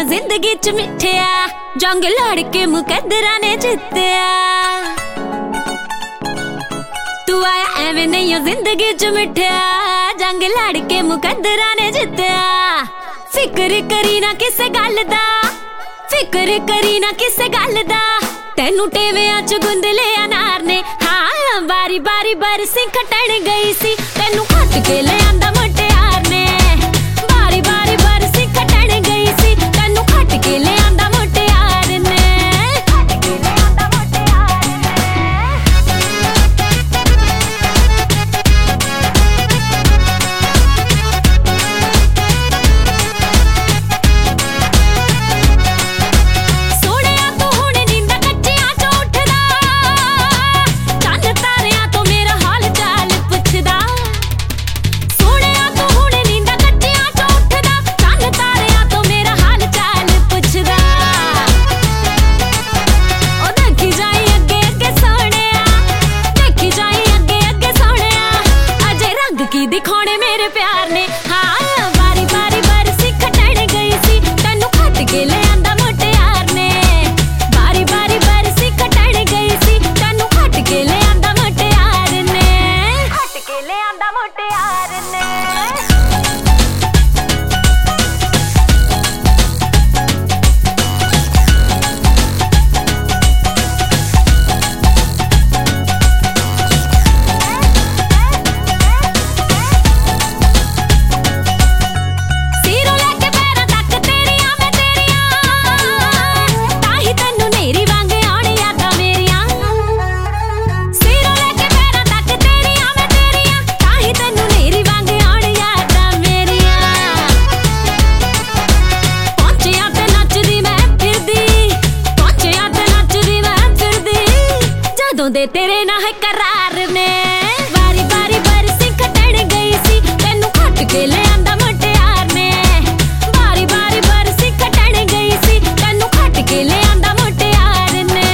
जिंदगी च मिठिया, जंग लड़ के मुकद्दरा ने जितया। तू आया एवें नहीं जिंदगी च मिठिया, जंग लड़ के मुकद्दरा ने जितया। फिक्र करी ना किसे गल दा, फिक्र करी ना किसे गल दा, तेनू टेवियां च गुंद ले अनार ने। हाँ बारी बारी बरसी खटण गई सी, तेनू खट के ले आंदा मुटियार ने। बारी बारी बरसी खटण गई सी, तेनू खट के ले आंदा मुटियार ने। खट के ले आंदा मुटियार ने। सोनिया तू हुण नींदा कच्चियां च उठदा, चंद तारियां तो मेरा हाल चाल पुछदा। सोनिया तू हुण नींदा कच्चियां च उठदा, चंद तारियां तो मेरा हाल चाल पुछदा। ओ देखी जाई अगे अगे सोनिया, देखी जाई अगे अगे सोनिया, अजे रंग की दिखाने मेरे प्यार ने। हाँ बारी बारी बरसी खटण गई सी, तेनू खट के ले आंदा मुटियार ने। बारी बारी बरसी खटण गई सी, तेनू खट के ले आंदा मुटियार ने। खट के ले आंदा मुटियार ने। सिरों लेके पैरां तक तेरियां मैं तेरियां, ताही तैनू नेरी वांग आउण यादां मेरियां। सिरों लेके पैरां तक तेरियां मैं तेरियां, ताही तैनू नेरी वांग आउण यादां मेरियां। पहुंचियां ते नचदी मैं फिरदी, पहुंचियां ते नचदी मैं फिरदी, जदों दे तेरे नाल करार ने। बारी बारी बरसी खटण गई सी, तेनू खट के ले आंदा मुटियार ने। बारी बारी बरसी खटण गई सी, तेनू खट के ले आंदा मुटियार ने।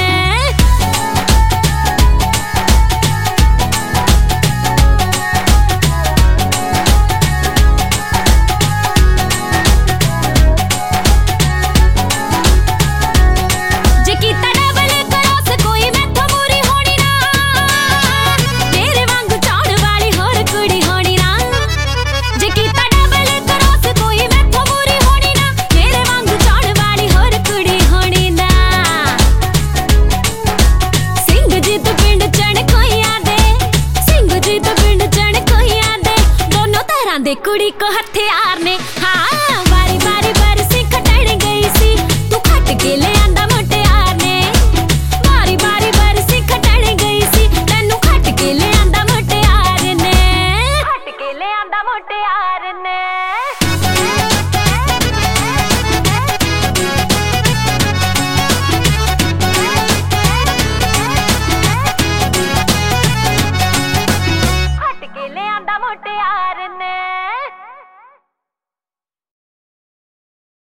जे कीता डबल क्रॉस कोई मैथों मूरी होनी ना, मेरे वांग चाहण वाली होर कुड़ी होनी ना। जे कीता डबल क्रॉस कोई मैथों मूरी होनी ना, मेरे वांग चाहण वाली होर कुड़ी होनी ना। सिंह जीत पिंड चण कोइयां दे, सिंह जीत पिंड चण कोइयां दे, दोनों तरह दे कुड़ी को हथियार ने। हाँ